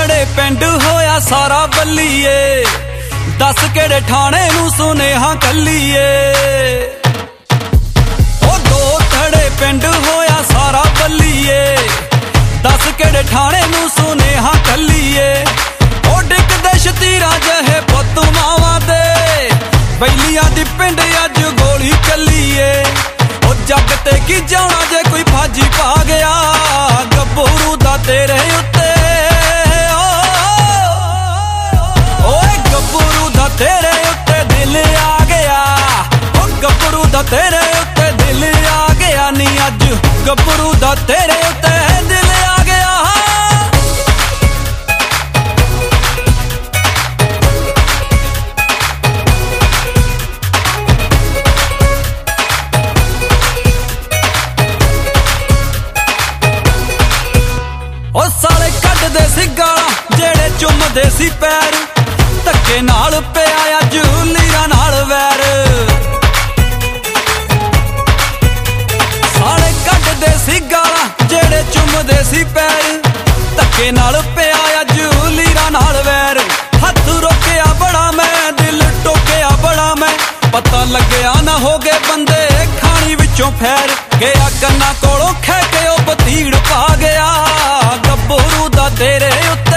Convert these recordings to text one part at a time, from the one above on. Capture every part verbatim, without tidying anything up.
थड़े पिंड होया सारा बल्लीए, दस केड़े ठाणे नूं सुनेहा कल्लीए। ओ दो थड़े पिंड होया सारा बल्लीए, दस केड़े ठाणे नूं सुनेहा कल्लीए। ओ डिकदे शतीरां जहे पुत्त मावां दे, बैलियां दी पिंड अज गोली चलीए। ओ जग ते की जाना जे कोई फाजी पा गया, गब्बरू दा तेरे उत्ते ओए गब्बरू दा तेरे उत्ते दिल आ गया। ओ गब्बरू दा तेरे उत्ते दिल आ गया नी, अज गब्बरू दा तेरे उत्ते दिल आ गया। ओ साले कड्डदे सी गालां जेड़े चुमदे सी पैर, धक्के नाल पिया अज लीरां नाल वैर। साले कड्डदे सी गालां जेड़े चुमदे सी पैर, धक्के नाल पिया अज लीरां नाल वैर। हथ रोकिया बड़ा मैं, दिल टोकिया बड़ा मैं, पता लग्या ना हो गए बंदे खानी विचों फैर। गया कन्ना कोलों खै के ओ बतीड़ पा गया, गब्बरू दा तेरे उत्ते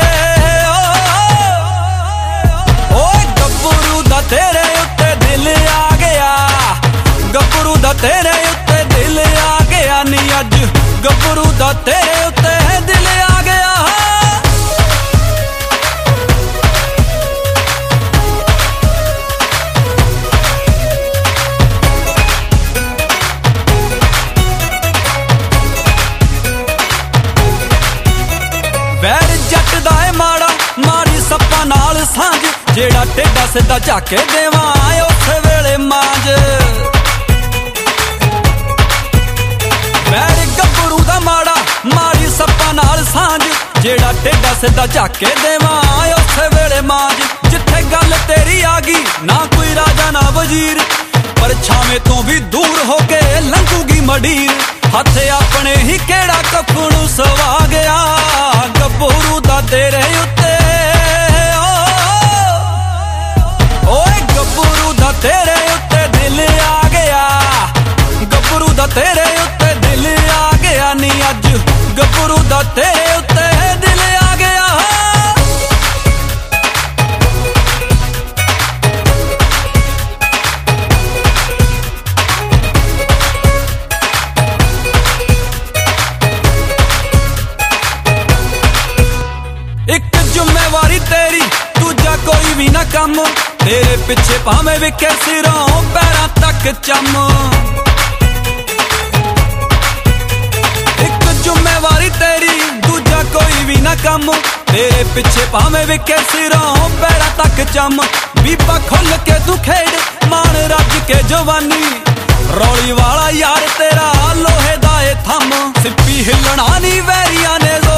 ओए गब्बरू दा तेरे उत्ते दिल आ गया। गब्बरू दा तेरे उत्ते दिल आ गया नी, अज गब्बरू दा तेरे उत्ते दिल आ गया। वैर जट दा है माड़ा, मारी सप्पा नाल सांझ, जेड़ा टेढ़ा सीधा झाके देवां उस वेले मांझ। वैर गब्बरू दा माड़ा, मारी सप्पा नाल सांझ, जेड़ा टेढ़ा सीधा झाके देवां उस वेले मांझ। जिथे गल तेरी आ गई ना कोई राजा ना वजीर, पर छावे तो भी दूर हो के लंघूगी मडीर। हथ अपने ही केड़ा कफनू सवा गया, गब्बरू दा तेरे उत्ते ओए गब्बरू दा तेरे उत्ते दिल आ गया। गब्बरू दा तेरे उत्ते दिल आ गया नी, अज गब्बरू दा तेरे उत्ते दिल आ गया। एक जिम्मेवारी तेरी, दूजा कोई भी ना कम, तेरे पिछे भावें विखे सिरों पैरां तक चम। एक जिम्मेवारी तेरी, दूजा कोई भी ना कम, तेरे पिछे भावें विखे सिरों पैरां तक चम। बीबा खुल के तू खेड, मान रज के जवानी, रौली वाला यार तेरा लोहे दा ए थम। सिप्पी हिलना नी वैरिया ने